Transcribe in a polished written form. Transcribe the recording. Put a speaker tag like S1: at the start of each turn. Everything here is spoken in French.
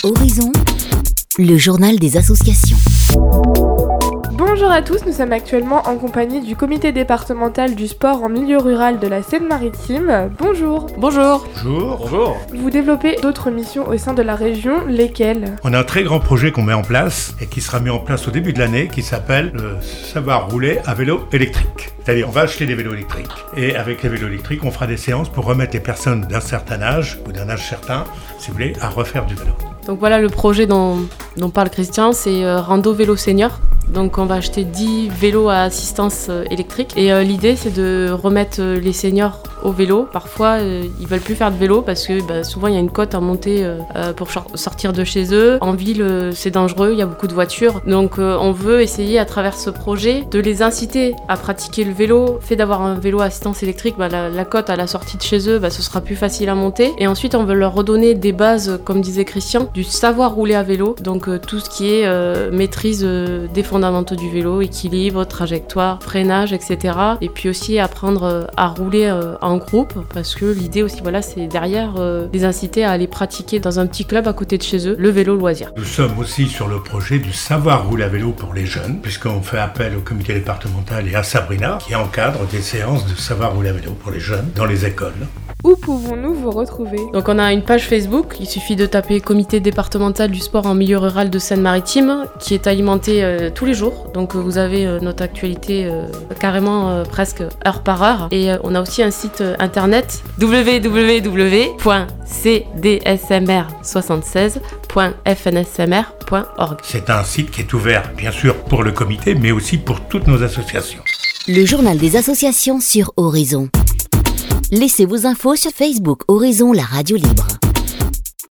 S1: Horizon, le journal des associations.
S2: Bonjour à tous, nous sommes actuellement en compagnie du comité départemental du sport en milieu rural de la Seine-Maritime. Bonjour.
S3: Bonjour.
S4: Bonjour.
S2: Vous développez d'autres missions au sein de la région, lesquelles ?
S4: On a un très grand projet qu'on met en place et qui sera mis en place au début de l'année qui s'appelle le savoir rouler à vélo électrique. C'est-à-dire on va acheter des vélos électriques et avec les vélos électriques on fera des séances pour remettre les personnes d'un certain âge ou d'un âge certain, si vous voulez, à refaire du vélo.
S3: Donc voilà le projet dont parle Christian, c'est Rando Vélo Senior. Donc on va acheter 10 vélos à assistance électrique et l'idée c'est de remettre les seniors au vélo. Parfois ils veulent plus faire de vélo parce que souvent il y a une côte à monter pour sortir de chez eux. En ville c'est dangereux, il y a beaucoup de voitures. Donc on veut essayer à travers ce projet de les inciter à pratiquer le vélo. Le fait d'avoir un vélo à assistance électrique, la côte à la sortie de chez eux, ce sera plus facile à monter. Et ensuite on veut leur redonner des bases, comme disait Christian, du savoir rouler à vélo. Donc tout ce qui est maîtrise des fondamentaux du vélo, équilibre, trajectoire, freinage, etc. Et puis aussi apprendre à rouler en groupe, parce que l'idée aussi, c'est derrière les inciter à aller pratiquer dans un petit club à côté de chez eux, le vélo loisir.
S4: Nous sommes aussi sur le projet du savoir rouler à vélo pour les jeunes, puisqu'on fait appel au comité départemental et à Sabrina, qui encadre des séances de savoir rouler à vélo pour les jeunes dans les écoles.
S2: Où pouvons-nous vous retrouver ?
S3: Donc on a une page Facebook, il suffit de taper comité départemental du sport en milieu rural de Seine-Maritime, qui est alimenté tous les jours. Donc vous avez notre actualité carrément presque heure par heure. Et on a aussi un site internet www.cdsmr76.fnsmr.org.
S4: C'est un site qui est ouvert bien sûr pour le comité, mais aussi pour toutes nos associations.
S1: Le journal des associations sur Horizon. Laissez vos infos sur Facebook Horizon, la radio libre.